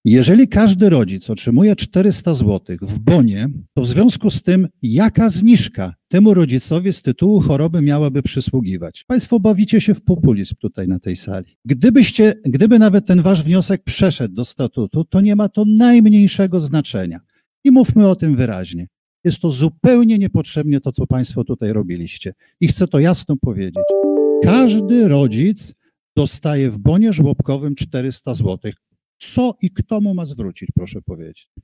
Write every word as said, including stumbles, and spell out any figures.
Jeżeli każdy rodzic otrzymuje czterysta złotych w bonie, to w związku z tym jaka zniżka temu rodzicowi z tytułu choroby miałaby przysługiwać? Państwo bawicie się w populizm tutaj na tej sali. Gdybyście, gdyby nawet ten wasz wniosek przeszedł do statutu, to nie ma to najmniejszego znaczenia. I mówmy o tym wyraźnie. Jest to zupełnie niepotrzebnie to, co państwo tutaj robiliście. I chcę to jasno powiedzieć. Każdy rodzic dostaje w bonie żłobkowym czterysta złotych. Co i kto mu ma zwrócić, proszę powiedzieć?